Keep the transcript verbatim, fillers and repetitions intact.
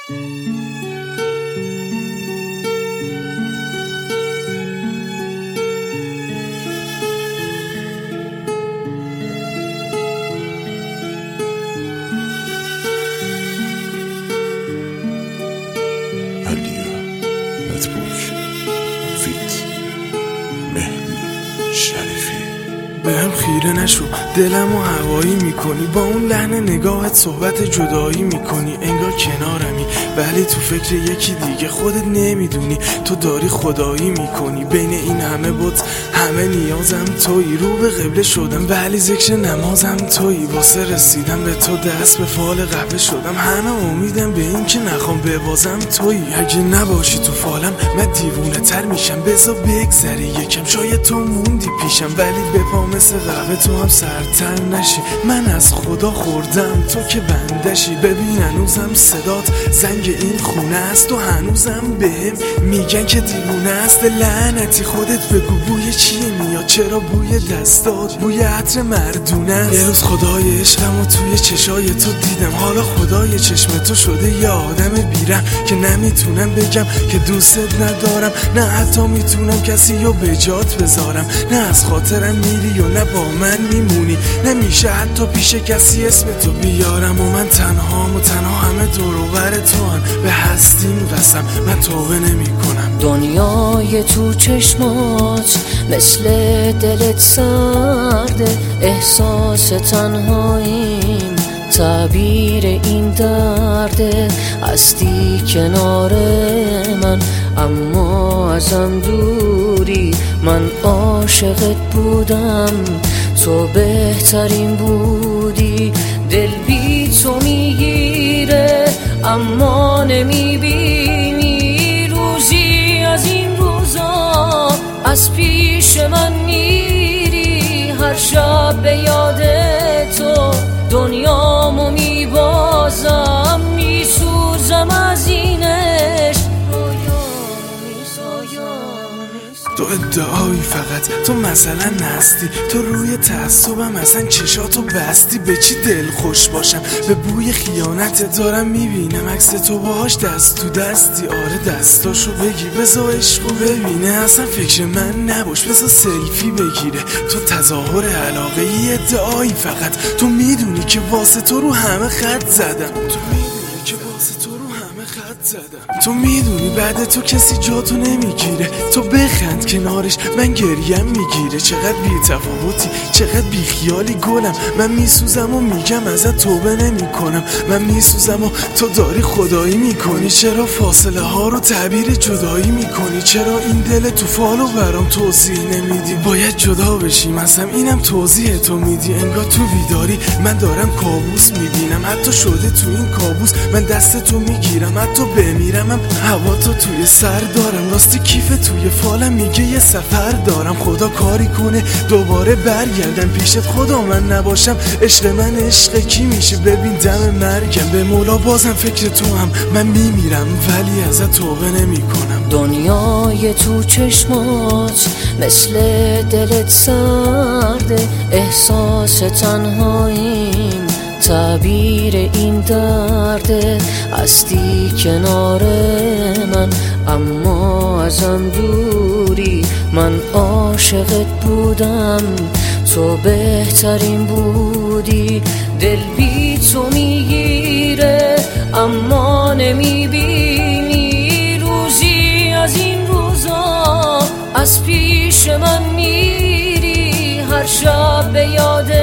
بهم خیره نشو، دلمو هوایی میکنی، با اون لحن نگاهت صحبت جدایی میکنی، انگار کنارمی ولی تو فکر یکی دیگه، خودت نمیدونی تو داری خدایی میکنی. بین این همه بت همه نیازم تویی، رو به قبله شدم ولی ذکر نمازم تویی، واسه رسیدم به تو دست به فال قهوه شدم، همه امیدم به این که نخوام ببازم تویی. اگه نباشی تو فالم من دیوونه تر میشم، بذار بگذری یکم، شاید تو موندی پیشم ولی به پا مثل قهوه تو هم سرتر نشی. من از خدا خوردم تو که بندشی، ببین هنوزم صدات زنگ این خونه است و هنوزم بهم میگن که دیوونه است. لعنتی خودت بگو بوی چیه میاد، چرا بوی دستات بوی عطر مردونه است. یه روز خدای عشقم و توی چشای تو دیدم، حالا خدای چشم تو شده یه آدم بیرم که نمیتونم بگم که دوستت ندارم، نه حتی میتونم کسی رو به جات بذارم، نه از خاطرم میری و نه با من میمونی، نمیشه حتی پیش کسی اسم تو بیارم. و من تنهام و تنها همه دور و بر تو هم، به هستیم قسم من توبه نمی کنم. دنیای تو چشمات مثل دلت سرده، احساس تنهاییم تعبیر این درده، هستی کنار من اما ازم دوری، من عاشقت بودم تو بهترین بودی، دل بی تو میگیره اما نمیبینی، روزی از این روزا از پیش من میری، هر شب به یاد تو دنیامو میبازم، میسوزم از این عشق، تو ادعایی فقط تو مثلا نستی، تو روی تعصبم اصلا چشاتو بستی، به چی دل خوش باشم به بوی خیانت دارم میبینم عکس تو باهاش دست تو دستی. آره دستاشو بگی بذار عشقو ببینه، اصلا فکر من نباش بذار سلفی بگیره. تو تظاهر علاقه ای ادعایی فقط، تو میدونی که واسه تو رو همه خط زدم، تو میدونی که واسه تو رو همه خط زدم، تو میدونی بعد تو کسی جاتو نمیگیره، تو بخند کنارش من گریم میگیره. چقدر بی تفاوتی چقدر بی خیالی گلم، من میسوزم و میگم ازت توبه نمی کنم، من میسوزم و تو داری خدایی میکنی. چرا فاصله ها رو تعبیر جدایی میکنی، چرا این دل تو فالو برام توضیح نمیدی، باید جدا بشیم اصلا اینم توضیح تو میدی. انگار تو بیداری من دارم کابوس میبینم، حتی شده تو این کابوس من دست تو میگیرم، حتی بمیرم هم هوا تو توی سر دارم، راستی کیف توی فالم میگه یه سفر دارم، خدا کاری کنه دوباره برگردم پیشت، خدا من نباشم عشق من عشق کی میشه، ببین دم مرگم به مولا بازم فکر تو هم من میمیرم ولی ازت توبه نمی کنم. دنیای تو چشمات مثل دلت سرده، احساس تنهاییم تعبیر این درده، هستی کنار من اما ازم دوری، من عاشقت بودم تو بهترین بودی، دل بی تو میگیره اما نمیبینی، روزی از این روزا از پیش من میری، هر شب به یاد